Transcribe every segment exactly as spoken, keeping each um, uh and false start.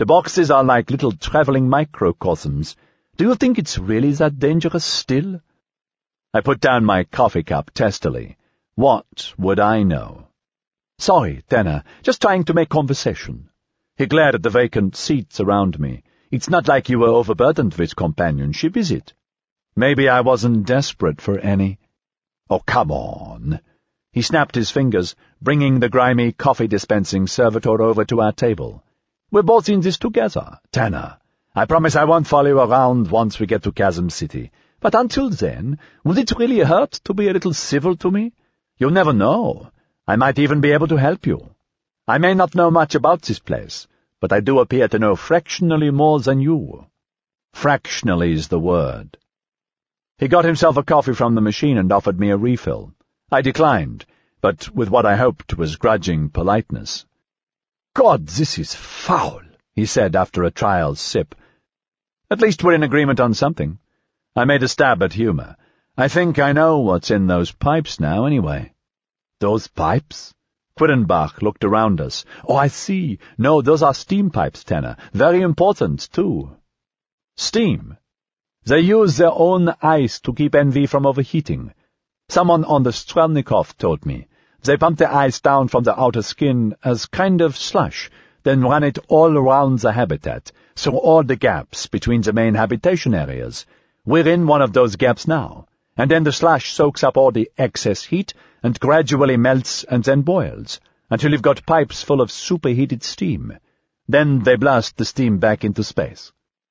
The boxes are like little travelling microcosms. Do you think it's really that dangerous still?" I put down my coffee cup testily. What would I know? "Sorry, Tanner, just trying to make conversation." He glared at the vacant seats around me. "It's not like you were overburdened with companionship, is it?" Maybe I wasn't desperate for any. "Oh, come on." He snapped his fingers, bringing the grimy coffee-dispensing servitor over to our table. "We're both in this together, Tanner. I promise I won't follow you around once we get to Chasm City. But until then, would it really hurt to be a little civil to me? You never know. I might even be able to help you. I may not know much about this place, but I do appear to know fractionally more than you." Fractionally is the word. He got himself a coffee from the machine and offered me a refill. I declined, but with what I hoped was grudging politeness. "God, this is foul," he said after a trial sip. "At least we're in agreement on something." I made a stab at humor. "I think I know what's in those pipes now, anyway." "Those pipes?" Quiddenbach looked around us. "Oh, I see. No, those are steam pipes, Tanner. Very important, too." "Steam?" "They use their own ice to keep N V from overheating. Someone on the Strelnikov told me. They pump the ice down from the outer skin as kind of slush, then run it all around the habitat, through all the gaps between the main habitation areas. We're in one of those gaps now, and then the slush soaks up all the excess heat and gradually melts and then boils, until you've got pipes full of superheated steam. Then they blast the steam back into space."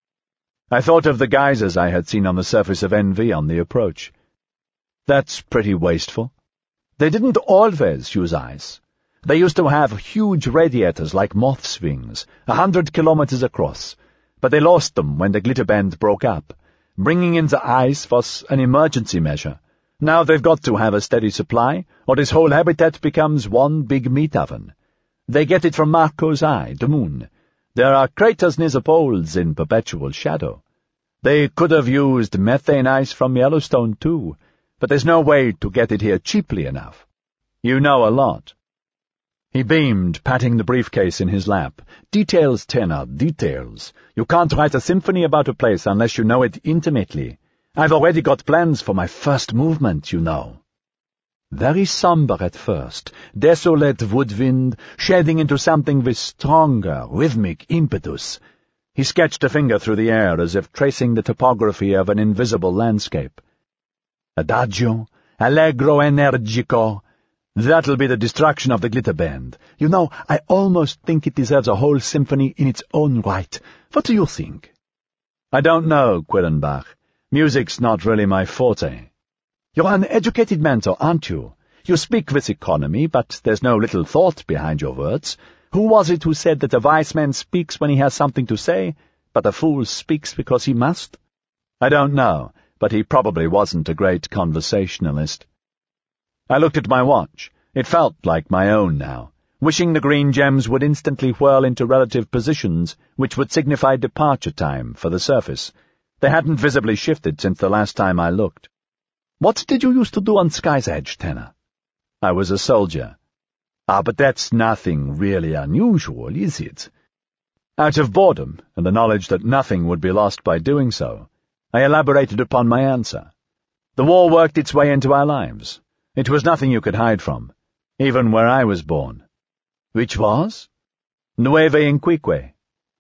I thought of the geysers I had seen on the surface of N V on the approach. That's pretty wasteful. They didn't always use ice. They used to have huge radiators like moth's wings, a hundred kilometers across, but they lost them when the Glitterband broke up. Bringing in the ice was an emergency measure. Now they've got to have a steady supply, or this whole habitat becomes one big meat oven. They get it from Marco's Eye, the moon. There are craters near the poles in perpetual shadow. They could have used methane ice from Yellowstone, too, but there's no way to get it here cheaply enough. You know a lot." He beamed, patting the briefcase in his lap. "Details, Tanner, details. You can't write a symphony about a place unless you know it intimately. I've already got plans for my first movement, you know." Very somber at first, desolate woodwind, shading into something with stronger, rhythmic impetus. He sketched a finger through the air as if tracing the topography of an invisible landscape. Adagio, allegro energico. That'll be the destruction of the Glitterband. You know, I almost think it deserves a whole symphony in its own right. What do you think? "I don't know, Quiddenbach. Music's not really my forte." "You're an educated man, though, aren't you? You speak with economy, but there's no little thought behind your words. Who was it who said that a wise man speaks when he has something to say, but a fool speaks because he must?" I don't know, but he probably wasn't a great conversationalist. I looked at my watch. It felt like my own now, wishing the green gems would instantly whirl into relative positions which would signify departure time for the surface. They hadn't visibly shifted since the last time I looked. "What did you used to do on Sky's Edge, Tanner?" "I was a soldier." "Ah, but that's nothing really unusual, is it?" Out of boredom, and the knowledge that nothing would be lost by doing so, I elaborated upon my answer. The war worked its way into our lives. It was nothing you could hide from, even where I was born. "Which was?" "Nueve Inquique."